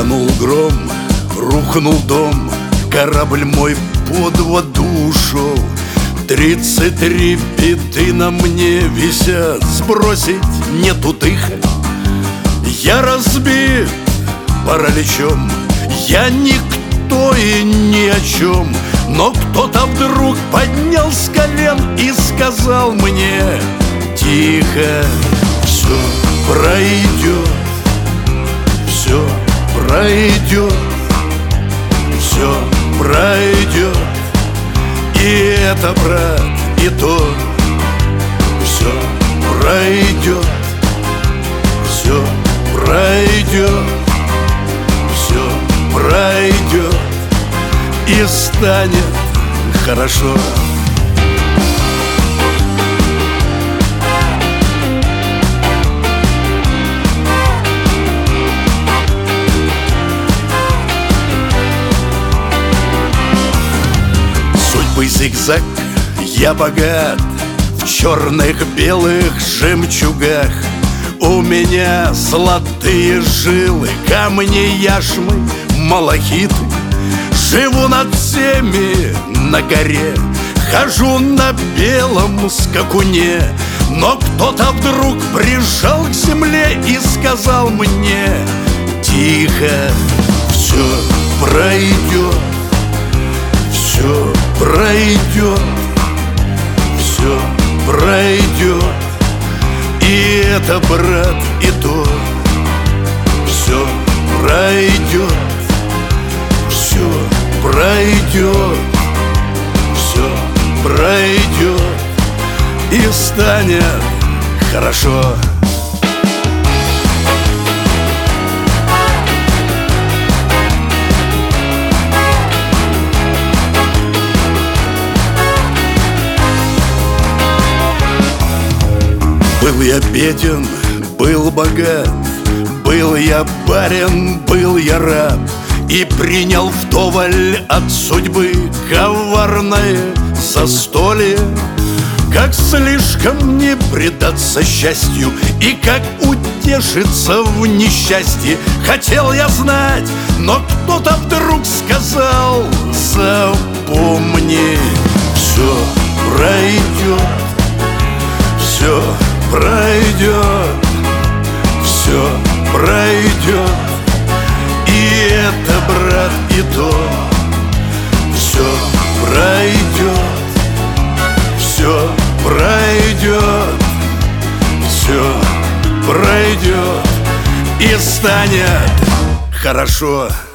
Грянул гром, рухнул дом, корабль мой под воду ушел. 33 беды на мне висят, сбросить нету дыха. Я разбит параличом, я никто и ни о чем. Но кто-то вдруг поднял с колен и сказал мне: тихо, все пройдет, все пройдет, все пройдет. И это, брат, и то. Все пройдет, все пройдет, все пройдет. И станет хорошо. Судьбы зигзаг, я богат в черных белых жемчугах. У меня золотые жилы, камни яшмы, малахиты. Живу над всеми на горе, хожу на белом скакуне. Но кто-то вдруг прижал к земле и сказал мне: тихо, все пройдет, все пройдет, все пройдет. И это, брат, и то. Все пройдет, все пройдет, все пройдет. И станет хорошо. Был я беден, был богат, был я барин, был я раб. И принял вдоволь от судьбы коварное застолье. Как слишком не предаться счастью и как утешиться в несчастье, хотел я знать, но кто-то вдруг сказал: запомни, все пройдет, все пройдет, все пройдет. И это, брат, и то. Все пройдет, все пройдет, все пройдет. И станет хорошо.